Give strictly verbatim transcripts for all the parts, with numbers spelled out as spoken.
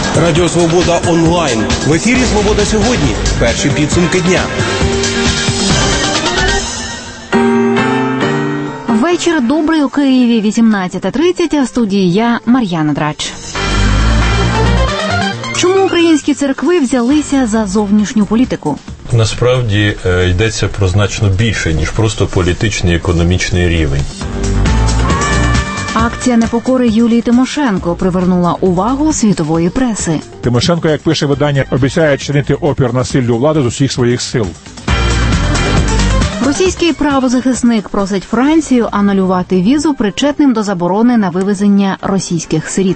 Радіо Свобода онлайн. В ефірі «Свобода сьогодні». Перші підсумки дня. Вечір добрий у Києві, вісімнадцята тридцять, а в студії я, Мар'яна Драч. Чому українські церкви взялися за зовнішню політику? Насправді йдеться про значно більше, ніж просто політичний і економічний рівень. Акція непокори Юлії Тимошенко привернула увагу світової преси. Тимошенко, як пише видання, обіцяє чинити опір насиллю влади з усіх своїх сил. Російський правозахисник просить Францію анулювати візу причетним до заборони на вивезення російських сиріт.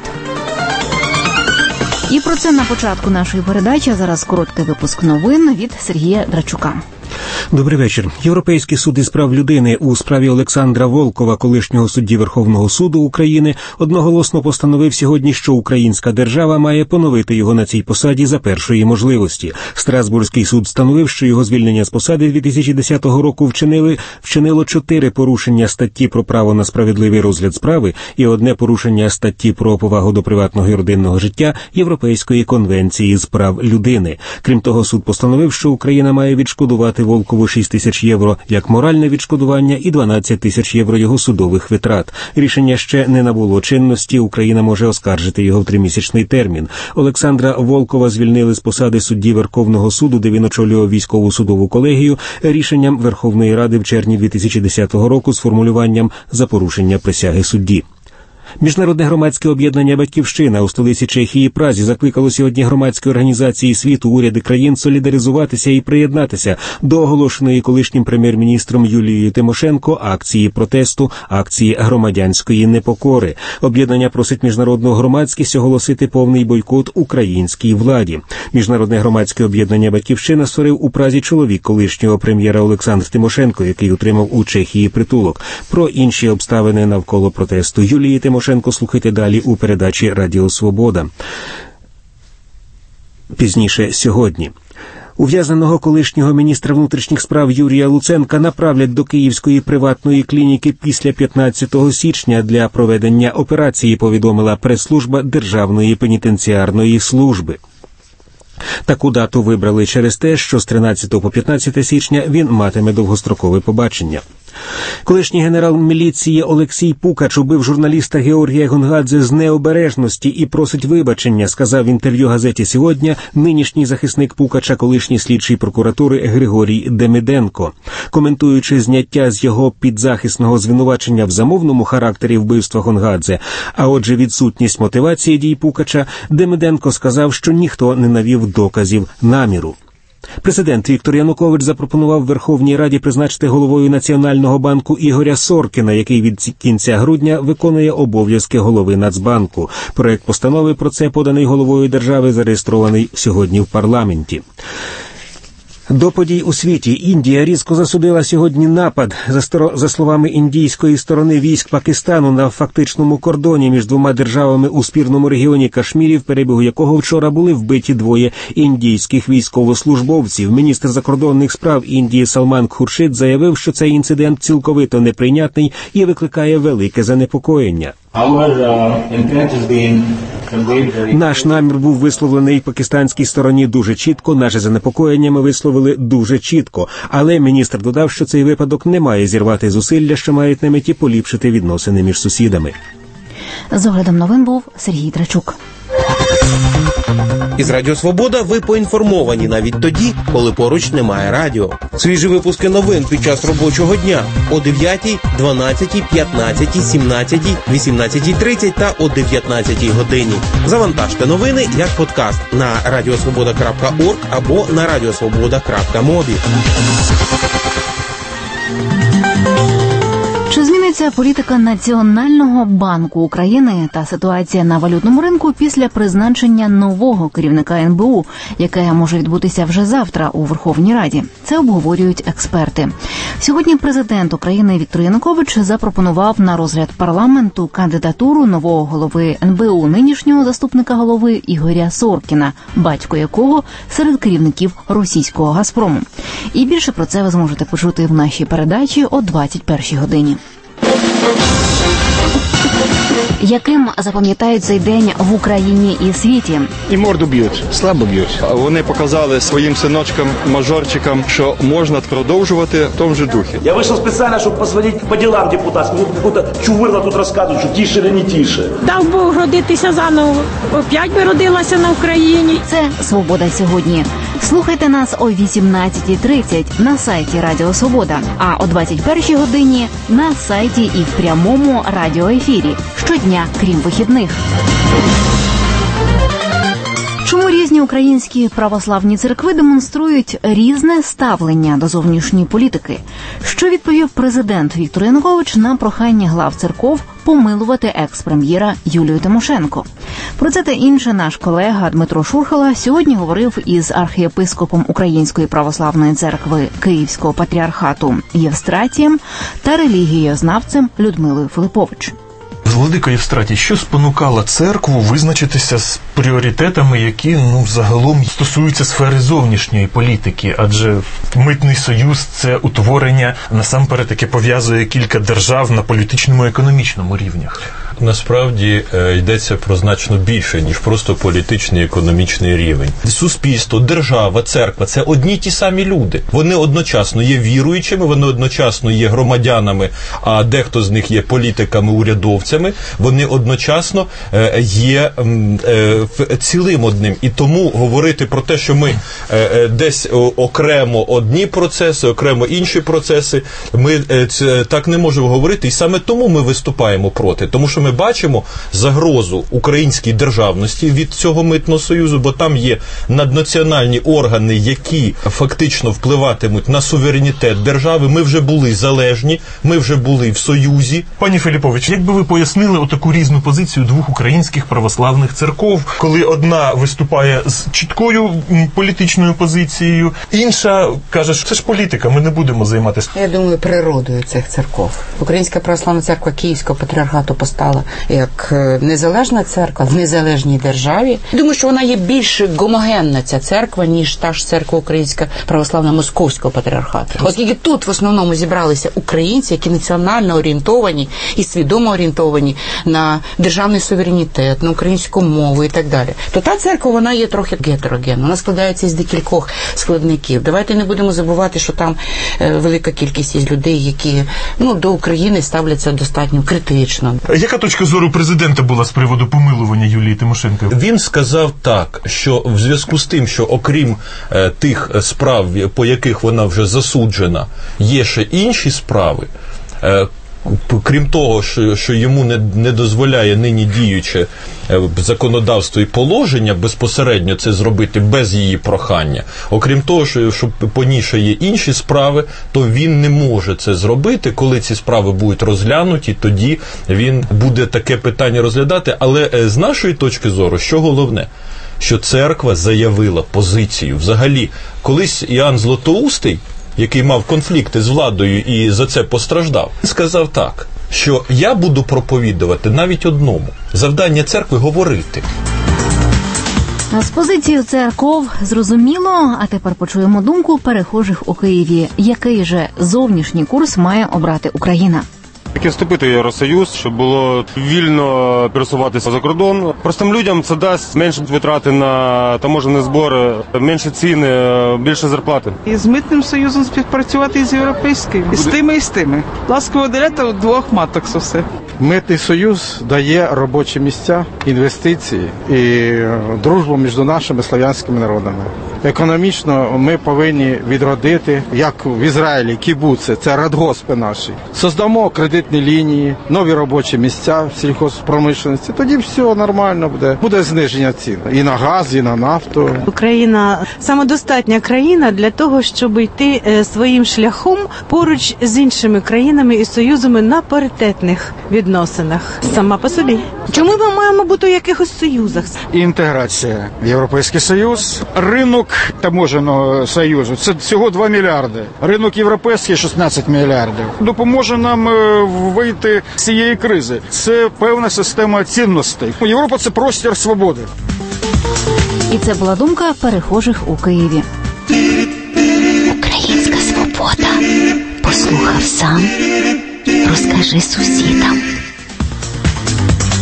І про це на початку нашої передачі, а зараз короткий випуск новин від Сергія Драчука. Добрий вечір. Європейський суд із прав людини у справі Олександра Волкова, колишнього судді Верховного суду України, одноголосно постановив сьогодні, що українська держава має поновити його на цій посаді за першої можливості. Страсбурзький суд встановив, що його звільнення з посади дві тисячі десятого року вчинили, вчинило чотири порушення статті про право на справедливий розгляд справи і одне порушення статті про повагу до приватного і родинного життя Європейської конвенції з прав людини. Крім того, суд постановив, що Україна має відшкодувати Волкову шість тисяч євро як моральне відшкодування і дванадцять тисяч євро його судових витрат. Рішення ще не набуло чинності, Україна може оскаржити його в тримісячний термін. Олександра Волкова звільнили з посади судді Верховного суду, де він очолював військову судову колегію, рішенням Верховної Ради в червні дві тисячі десятого року з формулюванням «за порушення присяги судді». Міжнародне громадське об'єднання «Батьківщина» у столиці Чехії Празі закликало сьогодні громадські організації світу, уряди країн солідаризуватися і приєднатися до оголошеної колишнім прем'єр-міністром Юлією Тимошенко акції протесту, акції громадянської непокори. Об'єднання просить міжнародну громадськість оголосити повний бойкот українській владі. Міжнародне громадське об'єднання «Батьківщина» створив у Празі чоловік колишнього прем'єра Олександр Тимошенко, який отримав у Чехії притулок. Про інші обставини навколо протесту Юлії Тимошенко слухайте далі у передачі «Радіо Свобода». Пізніше сьогодні. Ув'язненого колишнього міністра внутрішніх справ Юрія Луценка направлять до Київської приватної клініки після п'ятнадцятого січня для проведення операції, повідомила прес-служба Державної пенітенціарної служби. Таку дату вибрали через те, що з тринадцятого по п'ятнадцяте січня він матиме довгострокове побачення. Колишній генерал міліції Олексій Пукач убив журналіста Георгія Гонгадзе з необережності і просить вибачення, сказав в інтерв'ю газеті «Сьогодні» нинішній захисник Пукача, колишній слідчий прокуратури Григорій Демиденко. Коментуючи зняття з його підзахисного звинувачення в замовному характері вбивства Гонгадзе, а отже відсутність мотивації дій Пукача, Демиденко сказав, що ніхто не навів доказів наміру. Президент Віктор Янукович запропонував Верховній Раді призначити головою Національного банку Ігоря Соркіна, який від кінця грудня виконує обов'язки голови Нацбанку. Проект постанови про це, поданий головою держави, зареєстрований сьогодні в парламенті. До подій у світі. Індія різко засудила сьогодні напад, за, сторо... за словами індійської сторони, військ Пакистану на фактичному кордоні між двома державами у спірному регіоні Кашмірі, в перебігу якого вчора були вбиті двоє індійських військовослужбовців. Міністр закордонних справ Індії Салман Хуршид заявив, що цей інцидент цілковито неприйнятний і викликає велике занепокоєння. Наш намір був висловлений пакистанській стороні дуже чітко, наше занепокоєння ми висловили дуже чітко. Але міністр додав, що цей випадок не має зірвати зусилля, що мають на меті поліпшити відносини між сусідами. З оглядом новин був Сергій Драчук. Із Радіо Свобода ви поінформовані навіть тоді, коли поруч немає радіо. Свіжі випуски новин під час робочого дня о дев'ятій, дванадцятій, п'ятнадцятій, сімнадцятій, вісімнадцятій тридцять та о дев'ятнадцятій годині. Завантажте новини як подкаст на радіосвобода крапка орг або на радіосвобода крапка мобі. Чи зміниться політика Національного банку України та ситуація на валютному ринку після призначення нового керівника ен бе у, яке може відбутися вже завтра у Верховній Раді? Це обговорюють експерти. Сьогодні президент України Віктор Янукович запропонував на розгляд парламенту кандидатуру нового голови ен бе у, нинішнього заступника голови Ігоря Соркіна, батько якого серед керівників російського «Газпрому». І більше про це ви зможете почути в нашій передачі о двадцять першій годині. Яким запам'ятають цей день в Україні і світі? І морду б'ють, слабо б'ють. Вони показали своїм синочкам, мажорчикам, що можна продовжувати в тому же духі. Я вийшов спеціально, щоб позвонити по ділам депутатським. Тут якусь чувирла тут розказують, що тіше чи не тіше. Дав Бог родитися заново. Опять би родилася на Україні. Це «Свобода сьогодні». Слухайте нас о вісімнадцятій тридцять на сайті Радіо Свобода, а о двадцять першій годині на сайті і в прямому радіоефірі. Щодня, крім вихідних. Чому різні українські православні церкви демонструють різне ставлення до зовнішньої політики? Що відповів президент Віктор Янукович на прохання глав церков помилувати екс-прем'єра Юлію Тимошенко? Про це та інше наш колега Дмитро Шурхало сьогодні говорив із архієпископом Української православної церкви Київського патріархату Євстратієм та релігієзнавцем Людмилою Филиппович. Владико Євстратій, що спонукало церкву визначитися з пріоритетами, які, ну, загалом стосуються сфери зовнішньої політики? Адже Митний союз – це утворення, насамперед, яке пов'язує кілька держав на політичному і економічному рівнях. Насправді йдеться про значно більше, ніж просто політичний і економічний рівень. Суспільство, держава, церква – це одні й ті самі люди. Вони одночасно є віруючими, вони одночасно є громадянами, а дехто з них є політиками, урядовцями. Вони одночасно є цілим одним. І тому говорити про те, що ми десь окремо одні процеси, окремо інші процеси, ми так не можемо говорити. І саме тому ми виступаємо проти. Тому що ми бачимо загрозу українській державності від цього митного союзу, бо там є наднаціональні органи, які фактично впливатимуть на суверенітет держави. Ми вже були залежні, ми вже були в союзі. Пані Филиппович, як би ви пояснили отаку різну позицію двох українських православних церков, коли одна виступає з чіткою політичною позицією, інша каже, що це ж політика, ми не будемо займатися. Я думаю, природою цих церков. Українська православна церква Київського патріархату постала як незалежна церква в незалежній державі. Думаю, що вона є більш гомогенна, ця церква, ніж та ж церква Українська православна Московського патріархату. Оскільки тут в основному зібралися українці, які національно орієнтовані і свідомо орієнтовані на державний суверенітет, на українську мову і так далі, то та церква, вона є трохи гетерогенна. Вона складається із декількох складників. Давайте не будемо забувати, що там е, велика кількість із людей, які, ну, до України ставляться достатньо критично. Яка точка зору президента була з приводу помилування Юлії Тимошенко? Він сказав так, що в зв'язку з тим, що окрім е, тих справ, по яких вона вже засуджена, є ще інші справи, е, крім того, що, що йому не, не дозволяє нині діюче законодавство і положення безпосередньо це зробити без її прохання. Окрім того, що, що по ній ще є інші справи, то він не може це зробити. Коли ці справи будуть розглянуті, тоді він буде таке питання розглядати. Але з нашої точки зору, що головне? Що церква заявила позицію. Взагалі, колись Іоанн Златоустий, який мав конфлікти з владою і за це постраждав, сказав так, що я буду проповідувати навіть одному. Завдання церкви – говорити. З позицією церков зрозуміло, а тепер почуємо думку перехожих у Києві. Який же зовнішній курс має обрати Україна? Таки вступити в Євросоюз, щоб було вільно пересуватися за кордон. Простим людям це дасть менше витрати на таможенні збори, менше ціни, більше зарплати. І з Митним союзом співпрацювати і з європейським. І з тими, і з тими. Ласково делята у двох маток все. Митний союз дає робочі місця, інвестиції і дружбу між нашими слав'янськими народами. Економічно ми повинні відродити, як в Ізраїлі, кібуци, це радгоспи наші. Создамо кредитні лінії, нові робочі місця в сільхозпромишленості. Тоді все нормально буде. Буде зниження цін і на газ, і на нафту. Україна самодостатня країна для того, щоб йти своїм шляхом поруч з іншими країнами і союзами на паритетних відносинах. Сама по собі. Чому ми маємо бути у якихось союзах? Інтеграція в Європейський Союз. Ринок таможенного союзу – це всього два мільярди. Ринок європейський – шістнадцять мільярдів. Допоможе нам вийти з цієї кризи. Це певна система цінностей. Європа – це простір свободи. І це була думка перехожих у Києві. Українська свобода. Послухав сам. Розкажи сусідам.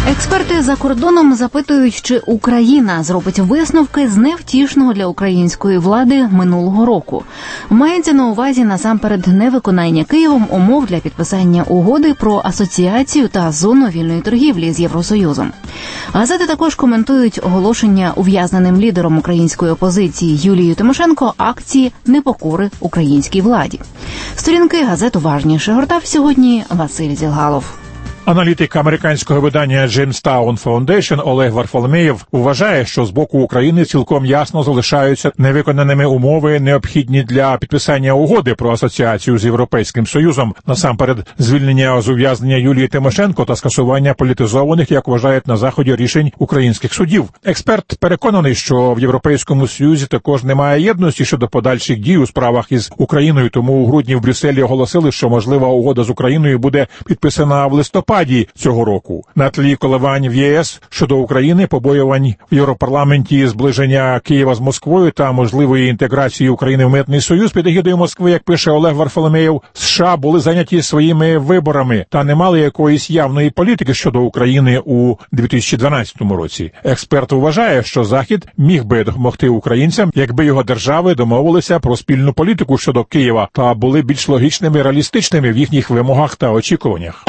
Експерти за кордоном запитують, чи Україна зробить висновки з невтішного для української влади минулого року. Мається на увазі насамперед невиконання Києвом умов для підписання угоди про асоціацію та зону вільної торгівлі з Євросоюзом. Газети також коментують оголошення ув'язненим лідером української опозиції Юлією Тимошенко акції непокори українській владі. Сторінки газет уважніше гортав сьогодні Василь Зілгалов. Аналітик американського видання Jamestown Foundation Олег Варфоломєєв вважає, що з боку України цілком ясно залишаються невиконаними умови, необхідні для підписання угоди про асоціацію з Європейським Союзом, насамперед звільнення з ув'язнення Юлії Тимошенко та скасування політизованих, як вважають на Заході, рішень українських судів. Експерт переконаний, що в Європейському Союзі також немає єдності щодо подальших дій у справах із Україною, тому у грудні в Брюсселі оголосили, що можлива угода з Україною буде підписана в листопаді цього року. На тлі коливань в ЄС щодо України, побоювань в Європарламенті, зближення Києва з Москвою та можливої інтеграції України в Митний Союз під егідою Москви, як пише Олег Варфоломєєв, США були зайняті своїми виборами та не мали якоїсь явної політики щодо України у дві тисячі дванадцятому році. Експерт вважає, що Захід міг би допомогти українцям, якби його держави домовилися про спільну політику щодо Києва та були більш логічними і реалістичними в їхніх вимогах та очікуваннях.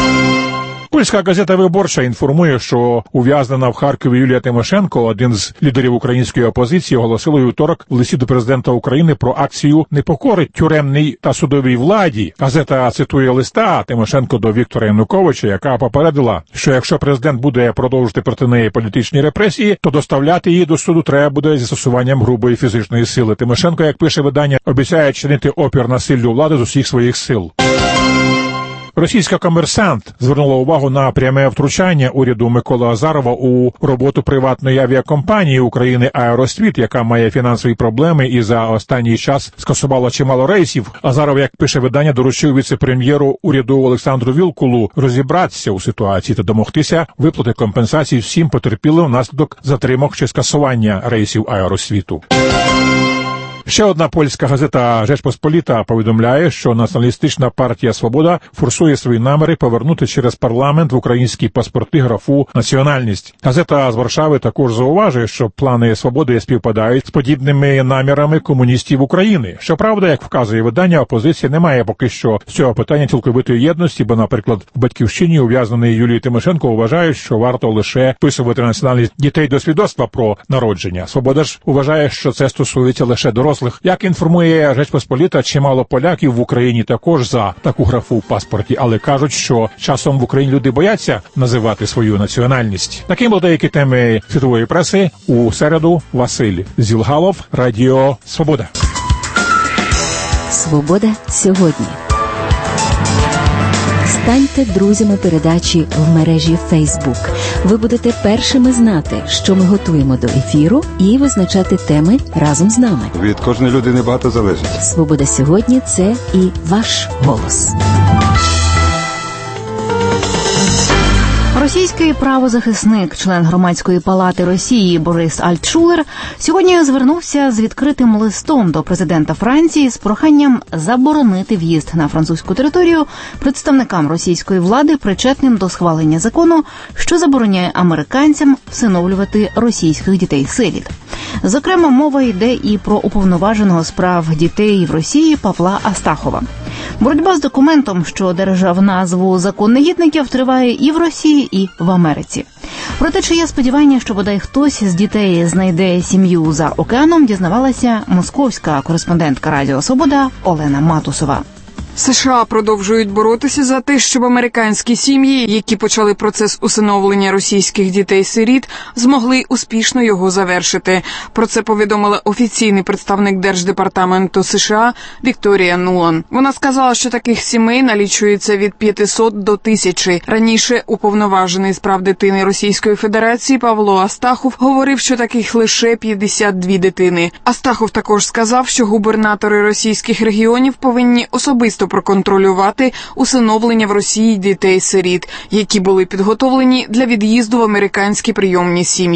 Польська газета «Виборча» інформує, що ув'язнена в Харкові Юлія Тимошенко, один з лідерів української опозиції, оголосила у вівторок в листі до президента України про акцію непокори тюремній та судовій владі. Газета цитує листа Тимошенко до Віктора Януковича, яка попередила, що якщо президент буде продовжувати проти неї політичні репресії, то доставляти її до суду треба буде зі застосуванням грубої фізичної сили. Тимошенко, як пише видання, обіцяє чинити опір насиллю влади з усіх своїх сил. Російська «Комерсант» звернула увагу на пряме втручання уряду Миколи Азарова у роботу приватної авіакомпанії України «Аеросвіт», яка має фінансові проблеми і за останній час скасувала чимало рейсів. Азаров, як пише видання, доручив віце-прем'єру уряду Олександру Вілкулу розібратися у ситуації та домогтися виплати компенсацій всім потерпілим внаслідок затримок чи скасування рейсів «Аеросвіту». Ще одна польська газета «Жечпосполіта» повідомляє, що націоналістична партія «Свобода» форсує свої наміри повернути через парламент в українські паспорти графу «національність». Газета з Варшави також зауважує, що плани «Свободи» співпадають з подібними намірами комуністів України. Щоправда, як вказує видання, опозиція не має поки що з цього питання цілковитої єдності, бо, наприклад, в «Батьківщині» ув'язнений Юлії Тимошенко вважають, що варто лише вписувати національність дітей до свідоцтва про народження. «Свобода» ж вважає, що це стосується лише дорослих. Як інформує Жечпосполіта, чимало поляків в Україні також за таку графу в паспорті, але кажуть, що часом в Україні люди бояться називати свою національність. Таким були деякі теми світової преси. У середу Василь Зілгалов, Радіо Свобода. Свобода сьогодні. Станьте друзями передачі в мережі Facebook. Ви будете першими знати, що ми готуємо до ефіру, і визначати теми разом з нами. Від кожної людини багато залежить. Свобода сьогодні – це і ваш голос. Російський правозахисник, член Громадської палати Росії Борис Альтшулер сьогодні звернувся з відкритим листом до президента Франції з проханням заборонити в'їзд на французьку територію представникам російської влади, причетним до схвалення закону, що забороняє американцям всиновлювати російських дітей-сиріт. Зокрема, мова йде і про уповноваженого з прав дітей в Росії Павла Астахова. Боротьба з документом, що одержав назву «Закон негідників», триває і в Росії, і в Америці. Проте, чи є сподівання, що бодай хтось з дітей знайде сім'ю за океаном, дізнавалася московська кореспондентка Радіо Свобода Олена Матусова. США продовжують боротися за те, щоб американські сім'ї, які почали процес усиновлення російських дітей-сиріт, змогли успішно його завершити. Про це повідомила офіційний представник Держдепартаменту США Вікторія Нулан. Вона сказала, що таких сімей налічується від п'ятисот до тисячі. Раніше уповноважений з прав дитини Російської Федерації Павло Астахов говорив, що таких лише п'ятдесят дві дитини. Астахов також сказав, що губернатори російських регіонів повинні особисто проконтролювати усиновлення в Росії дітей-сиріт, які були підготовлені для від'їзду в американські прийомні сім'ї.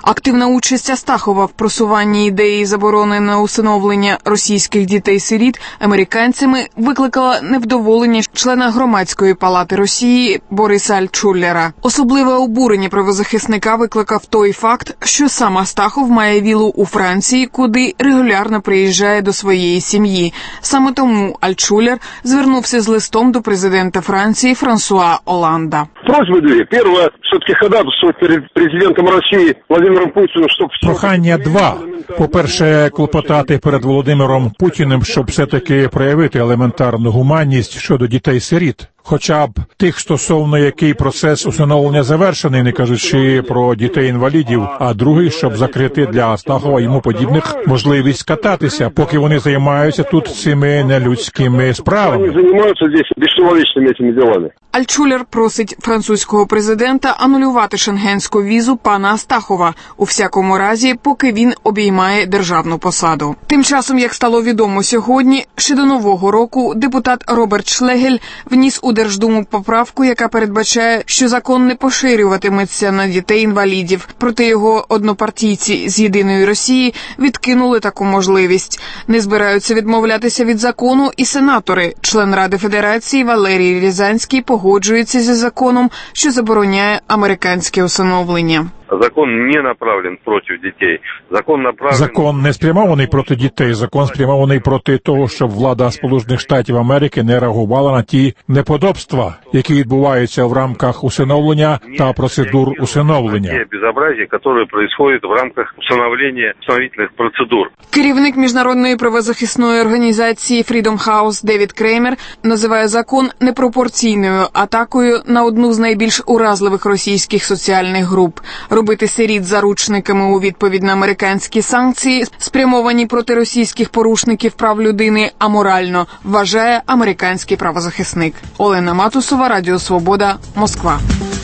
Активна участь Астахова в просуванні ідеї заборони на усиновлення російських дітей-сиріт американцями викликала невдоволення члена Громадської палати Росії Бориса Альтшуллера. Особливе обурення правозахисника викликав той факт, що сам Астахов має віллу у Франції, куди регулярно приїжджає до своєї сім'ї. Саме тому Альтшуллер звернувся з листом до президента Франції Франсуа Оланда. Просьби дві. Перше, все-таки ходатайствувати перед президентом Росії Владимиром Путіним, щоб... Прохання два. По-перше, клопотати перед Володимиром Путіним, щоб все-таки проявити елементарну гуманність щодо дітей-сиріт. Хоча б тих, стосовно який процес усиновлення завершений, не кажучи про дітей-інвалідів, а другий, щоб закрити для Астахова і йому подібних можливість кататися, поки вони займаються тут цими нелюдськими справами. Вони займаються тут безчеловечними цими ділами. Альтшуллер просить французького президента анулювати шенгенську візу пана Астахова, у всякому разі, поки він обіймає державну посаду. Тим часом, як стало відомо сьогодні, ще до Нового року депутат Роберт Шлегель вніс у Держдуму поправку, яка передбачає, що закон не поширюватиметься на дітей-інвалідів. Проте його однопартійці з «Єдиної Росії» відкинули таку можливість. Не збираються відмовлятися від закону і сенатори. Член Ради Федерації Валерій Рязанський погоджується зі законом, що забороняє американське усиновлення. Закон не направлен проти дітей. Закон направлен... Закон не спрямований проти дітей. Закон спрямований проти того, щоб влада Сполучених Штатів Америки не реагувала на ті неподобства, які відбуваються в рамках усиновлення та процедур усиновлення. Ті безобразия, які відбуваються в рамках усиновлення усиновительних процедур. Керівник міжнародної правозахисної організації Freedom House Девід Креймер називає закон непропорційною атакою на одну з найбільш уразливих російських соціальних груп. Робити сиріт заручниками у відповідь на американські санкції, спрямовані проти російських порушників прав людини, аморально, вважає американський правозахисник. Олена Матусова, Радіо Свобода, Москва.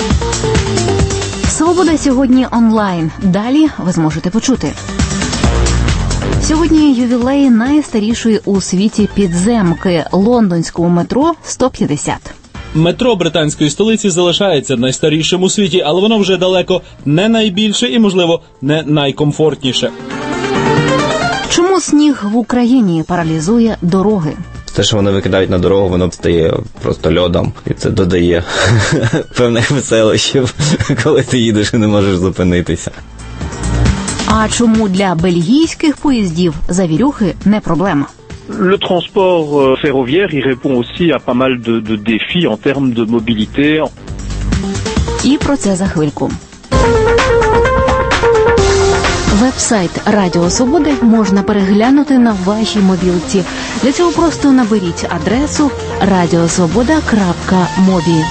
Свобода сьогодні онлайн. Далі ви зможете почути. Сьогодні ювілей найстарішої у світі підземки – лондонського метро сто п'ятдесят. Метро британської столиці залишається найстарішим у світі, але воно вже далеко не найбільше і, можливо, не найкомфортніше. Чому сніг в Україні паралізує дороги? Те, що вони викидають на дорогу, воно стає просто льодом. І це додає певних веселощів, коли ти їдеш і не можеш зупинитися. А чому для бельгійських поїздів завірюхи не проблема? Le transport ferroviaire, il répond aussi à pas mal de, de défis en termes de mobilité. І про це за хвильку. Веб-сайт Радіо Свободи можна переглянути на вашій мобілці. Для цього просто наберіть адресу радіосвобода крапка мобі.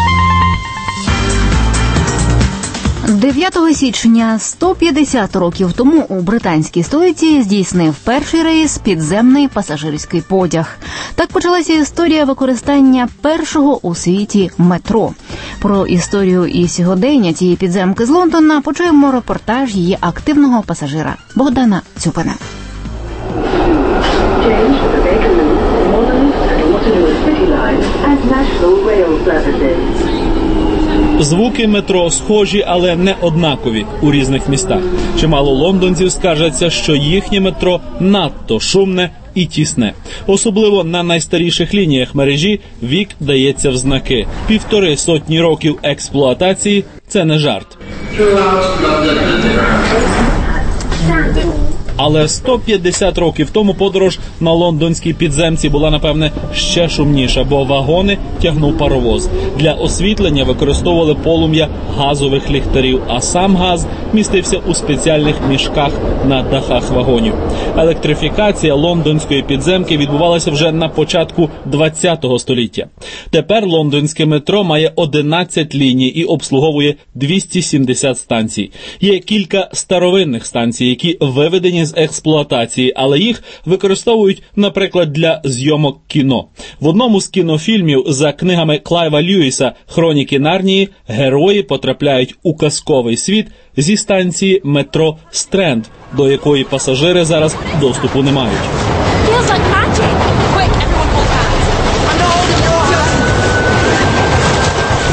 дев'ятого січня сто п'ятдесят років тому у британській столиці здійснив перший рейс підземний пасажирський потяг. Так почалася історія використання першого у світі метро. Про історію і сьогодення цієї підземки з Лондона почуємо репортаж її активного пасажира Богдана Цюпина. Звуки метро схожі, але не однакові у різних містах. Чимало лондонців скаржаться, що їхнє метро надто шумне і тісне. Особливо на найстаріших лініях мережі вік дається в знаки. Півтори сотні років експлуатації – це не жарт. Але сто п'ятдесят років тому подорож на лондонській підземці була, напевне, ще шумніша, бо вагони тягнув паровоз. Для освітлення використовували полум'я газових ліхтарів, а сам газ містився у спеціальних мішках на дахах вагонів. Електрифікація лондонської підземки відбувалася вже на початку ХХ століття. Тепер лондонське метро має одинадцять ліній і обслуговує двісті сімдесят станцій. Є кілька старовинних станцій, які виведені з експлуатації, але їх використовують, наприклад, для зйомок кіно. В одному з кінофільмів за книгами Клайва Льюіса «Хроніки Нарнії» герої потрапляють у казковий світ зі станції метро Стренд, до якої пасажири зараз доступу не мають.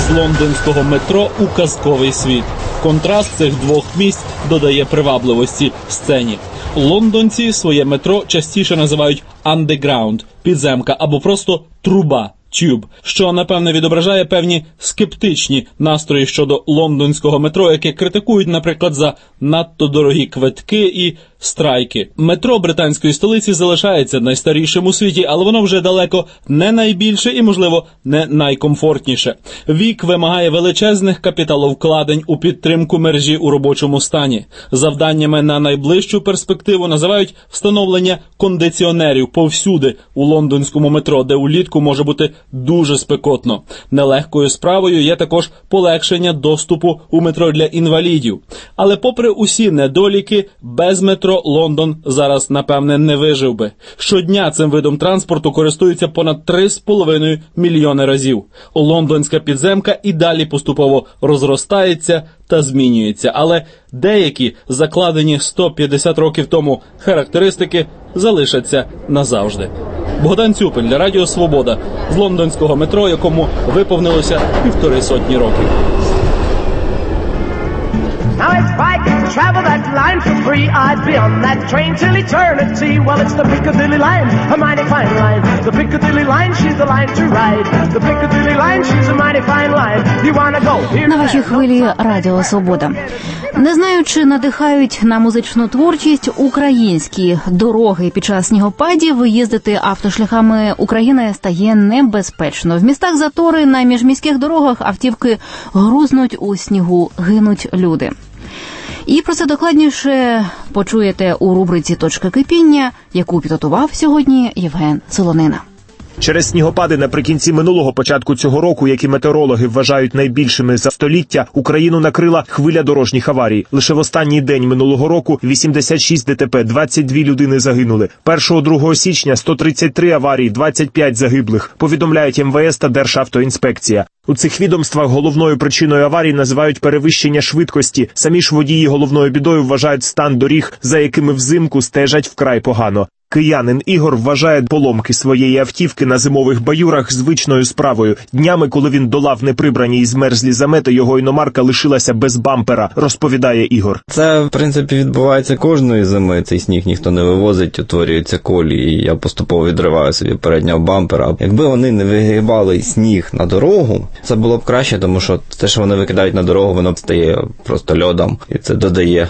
з лондонського метро у казковий світ. Контраст цих двох місць додає привабливості сцені. Лондонці своє метро частіше називають «underground» – підземка або просто «труба» – «тюб», що, напевне, відображає певні скептичні настрої щодо лондонського метро, яке критикують, наприклад, за надто дорогі квитки і страйки. Метро британської столиці залишається найстарішим у світі, але воно вже далеко не найбільше і, можливо, не найкомфортніше. Вік вимагає величезних капіталовкладень у підтримку мережі у робочому стані. Завданнями на найближчу перспективу називають встановлення кондиціонерів повсюди у лондонському метро, де улітку може бути дуже спекотно. Нелегкою справою є також полегшення доступу у метро для інвалідів. Але попри усі недоліки, без метро Лондон зараз, напевне, не вижив би. Щодня цим видом транспорту користуються понад три з половиною мільйони разів. Лондонська підземка і далі поступово розростається та змінюється. Але деякі, закладені сто п'ятдесят років тому характеристики, залишаться назавжди. Богдан Цюпель для Радіо Свобода з лондонського метро, якому виповнилося півтори сотні років. Now if I could travel that line for free, I'd be on that train till eternity. Well, it's the Piccadilly line, a mighty fine line. The Piccadilly line, she's the line to ride. The Piccadilly line, she's a mighty fine line. You wanna go here? На вашій хвилі Радіо Свобода. Не знаю, чи надихають на музичну творчість українські дороги під час снігопадів. Їздити автошляхами України стає небезпечно. В містах затори, на міжміських дорогах автівки грузнуть у снігу, гинуть люди. І про це докладніше почуєте у рубриці «Точка кипіння», яку підготував сьогодні Євген Солонина. Через снігопади наприкінці минулого, початку цього року, які метеорологи вважають найбільшими за століття, Україну накрила хвиля дорожніх аварій. Лише в останній день минулого року вісімдесят шість ДТП, двадцять дві людини загинули. першого-другого січня сто тридцять три аварії, двадцять п'ять загиблих, повідомляють ем ве ес та Державтоінспекція. У цих відомствах головною причиною аварій називають перевищення швидкості. Самі ж водії головною бідою вважають стан доріг, за якими взимку стежать вкрай погано. Киянин Ігор вважає поломки своєї автівки на зимових баюрах звичною справою. Днями, коли він долав неприбрані і змерзлі замети, його іномарка лишилася без бампера, розповідає Ігор. Це, в принципі, відбувається кожної зими. Цей сніг ніхто не вивозить, утворюються колії, і я поступово відриваю собі переднього бампера. Якби вони не вигрібали сніг на дорогу, це було б краще, тому що те, що вони викидають на дорогу, воно стає просто льодом. І це додає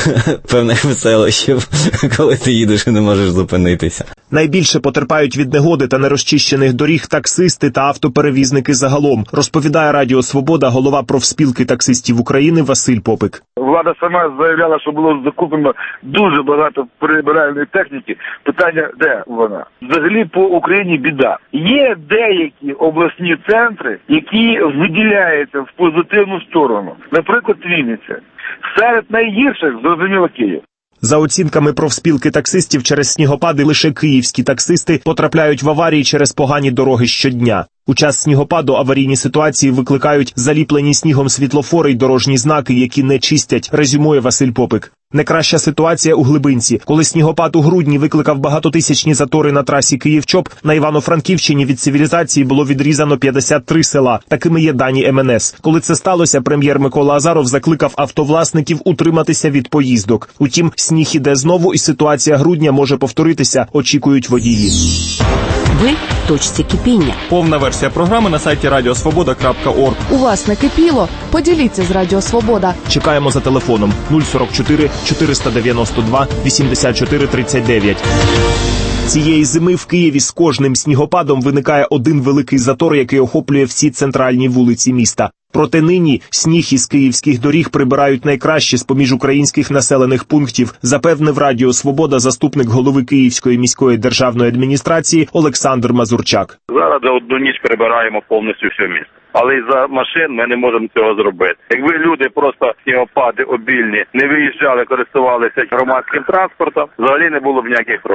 певних веселощів, коли ти їдеш і не можеш зупинитися. Зупинитися. Найбільше потерпають від негоди та нерозчищених доріг таксисти та автоперевізники загалом, розповідає Радіо Свобода голова профспілки таксистів України Василь Попик. Влада сама заявляла, що було закуплено дуже багато прибиральної техніки. Питання, де вона? Взагалі по Україні біда. Є деякі обласні центри, які виділяються в позитивну сторону. Наприклад, Вінниця. Серед найгірших, зрозуміло, Київ. За оцінками профспілки таксистів, через снігопади лише київські таксисти потрапляють в аварії через погані дороги щодня. У час снігопаду аварійні ситуації викликають заліплені снігом світлофори й дорожні знаки, які не чистять, резюмує Василь Попик. Найкраща ситуація у Глибинці. Коли снігопад у грудні викликав багатотисячні затори на трасі Київ-Чоп, на Івано-Франківщині від цивілізації було відрізано п'ятдесят три села. Такими є дані ем ен ес. Коли це сталося, прем'єр Микола Азаров закликав автовласників утриматися від поїздок. Утім, сніг іде знову і ситуація грудня може повторитися, очікують водії. Ви в точці кипіння. Повна версія програми на сайті радіосвобода крапка орг. У вас накипіло? Поділіться з Радіо Свобода. Чекаємо за телефоном нуль сорок чотири чотириста дев'яносто два вісімдесят чотири тридцять дев'ять. Цієї зими в Києві з кожним снігопадом виникає один великий затор, який охоплює всі центральні вулиці міста. Проте нині сніг із київських доріг прибирають найкраще з-поміж українських населених пунктів, запевнив Радіо Свобода заступник голови Київської міської державної адміністрації Олександр Мазурчак. Зараз за одну ніч прибираємо повністю все місто. Але із-за машин ми не можемо цього зробити. Якби люди просто снігопади обільні не виїжджали, користувалися громадським транспортом, взагалі не було б ніяких проблем.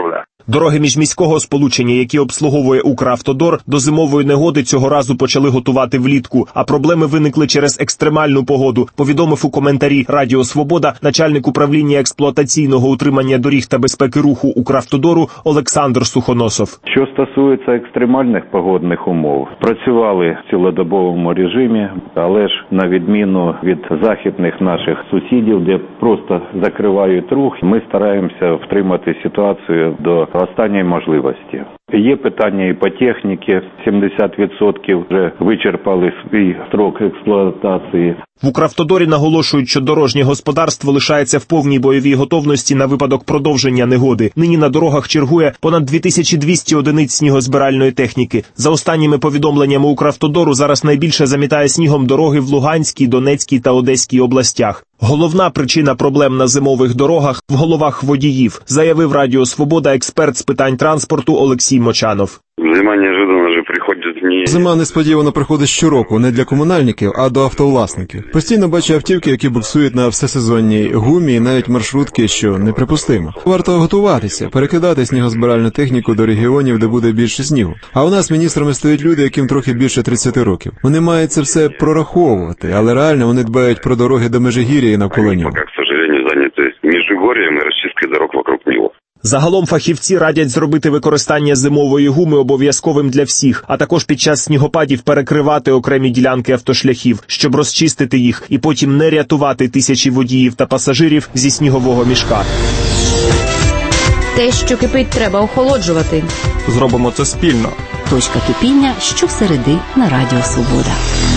Дороги міжміського сполучення, які обслуговує Укравтодор, до зимової негоди цього разу почали готувати влітку, а проблеми виникли через екстремальну погоду, повідомив у коментарі Радіо Свобода начальник управління експлуатаційного утримання доріг та безпеки руху Укравтодору Олександр Сухоносов. Що стосується екстремальних погодних умов, працювали в цілодобовому режимі, але ж на відміну від західних наших сусідів, де просто закривають рух, ми стараємося втримати ситуацію до останньої можливості. Є питання і по техніці, сімдесят відсотків вже вичерпали свій строк експлуатації. В Укравтодорі наголошують, що дорожнє господарство лишається в повній бойовій готовності на випадок продовження негоди. Нині на дорогах чергує понад дві тисячі двісті одиниць снігозбиральної техніки. За останніми повідомленнями Укравтодору, зараз найбільше замітає снігом дороги в Луганській, Донецькій та Одеській областях. Головна причина проблем на зимових дорогах в головах водіїв, заявив Радіо Свобода експерт з питань транспорту Олексій Мочанов. Зима неожиданно же приходить не... Зима несподівано приходить щороку, не для комунальників, а до автовласників. Постійно бачу автівки, які буксують на всесезонній гумі і навіть маршрутки, що неприпустимо. Варто готуватися, перекидати снігозбиральну техніку до регіонів, де буде більше снігу. А у нас міністрами стоять люди, яким трохи більше тридцяти років. Вони мають це все прораховувати, але реально вони дбають про дороги до Межигір'я і навколо нього. Пока, к сожалению, заняты Межигорьем и расчисткой дорог вокруг него. Загалом фахівці радять зробити використання зимової гуми обов'язковим для всіх, а також під час снігопадів перекривати окремі ділянки автошляхів, щоб розчистити їх і потім не рятувати тисячі водіїв та пасажирів зі снігового мішка. Те, що кипить, треба охолоджувати. Зробимо це спільно. Точка кипіння щосереди на Радіо Свобода.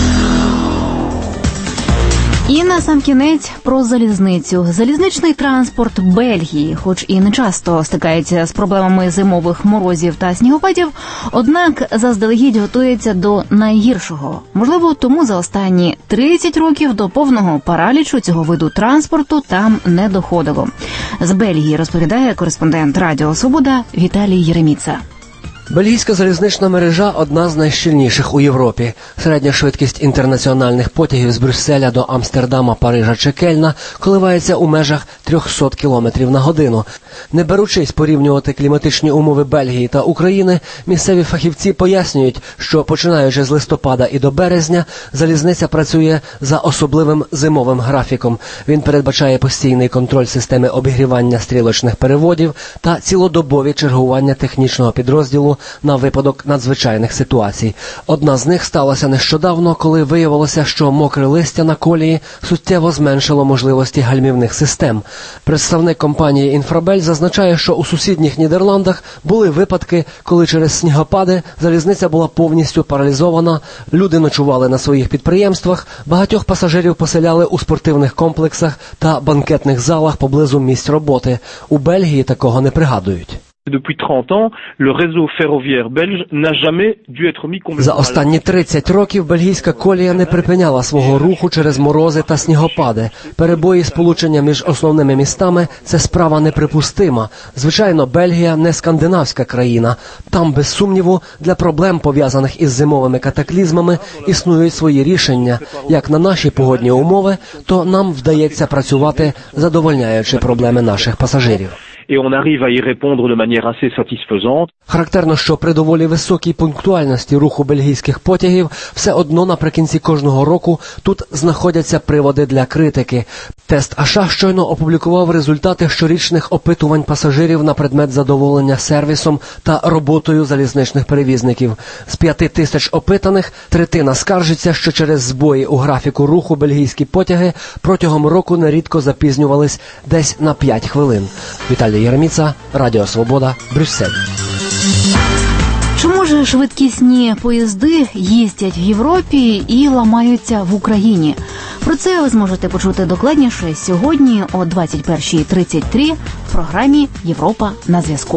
І на сам кінець про залізницю. Залізничний транспорт Бельгії, хоч і не часто стикається з проблемами зимових морозів та снігопадів, однак заздалегідь готується до найгіршого. Можливо, тому за останні тридцять років до повного паралічу цього виду транспорту там не доходило. З Бельгії розповідає кореспондент Радіо Свобода Віталій Єреміца. Бельгійська залізнична мережа – одна з найщільніших у Європі. Середня швидкість інтернаціональних потягів з Брюсселя до Амстердама, Парижа чи Кельна коливається у межах триста кілометрів на годину. Не беручись порівнювати кліматичні умови Бельгії та України, місцеві фахівці пояснюють, що починаючи з листопада і до березня, залізниця працює за особливим зимовим графіком. Він передбачає постійний контроль системи обігрівання стрілочних переводів та цілодобові чергування технічного підрозділу на випадок надзвичайних ситуацій. Одна з них сталася нещодавно, коли виявилося, що мокре листя на колії суттєво зменшило можливості гальмівних систем. Представник компанії «Інфрабель» зазначає, що у сусідніх Нідерландах були випадки, коли через снігопади залізниця була повністю паралізована, люди ночували на своїх підприємствах, багатьох пасажирів поселяли у спортивних комплексах та банкетних залах поблизу місць роботи. У Бельгії такого не пригадують. Depuis trente ans, le réseau ferroviaire belge n'a jamais dû être mis complètement. За останні тридцять років бельгійська колія не припиняла свого руху через морози та снігопади. Перебої сполучення між основними містами – це справа неприпустима. Звичайно, Бельгія не скандинавська країна. Там, без сумніву, для проблем, пов'язаних із зимовими катаклізмами, існують свої рішення. Як на наші погодні умови, то нам вдається працювати, задовольняючи проблеми наших пасажирів. Et on arrive à y répondre de manière assez satisfaisante. Характерно, що при доволі високій пунктуальності руху бельгійських потягів все одно наприкінці кожного року тут знаходяться приводи для критики. Тест Аша щойно опублікував результати щорічних опитувань пасажирів на предмет задоволення сервісом та роботою залізничних перевізників. З п'яти тисяч опитаних третина скаржиться, що через збої у графіку руху бельгійські потяги протягом року нерідко запізнювались десь на п'ять хвилин. Віталій Єреміца, Радіо Свобода, Брюссель. Чому ж швидкісні поїзди їздять в Європі і ламаються в Україні? Про це ви зможете почути докладніше сьогодні о двадцять перша тридцять три в програмі «Європа на зв'язку».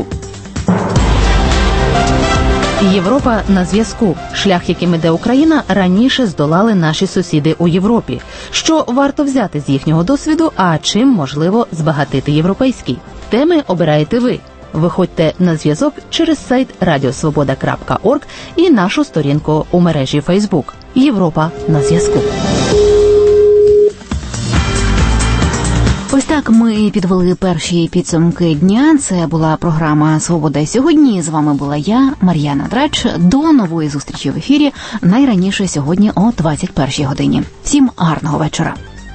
Європа на зв'язку. Шлях, яким іде Україна, раніше здолали наші сусіди у Європі. Що варто взяти з їхнього досвіду, а чим можливо збагатити європейський? Теми обираєте ви. Виходьте на зв'язок через сайт радіосвобода крапка орг і нашу сторінку у мережі Фейсбук. Європа на зв'язку. Ось так ми підвели перші підсумки дня. Це була програма «Свобода сьогодні». З вами була я, Мар'яна Драч. До нової зустрічі в ефірі найраніше сьогодні о двадцять першій годині. Всім гарного вечора.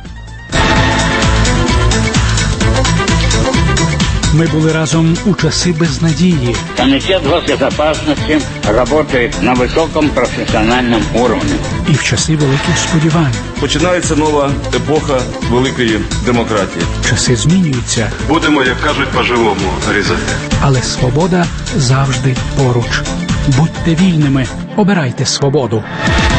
Мы были разом у часы безнадії. Комитет госбезопасности работает на высоком профессиональном уровне. І в часи великих сподівань. Починається нова епоха великої демократії. Часи змінюються. Будемо, як кажуть, по-живому різати. Але свобода завжди поруч. Будьте вільними, обирайте свободу.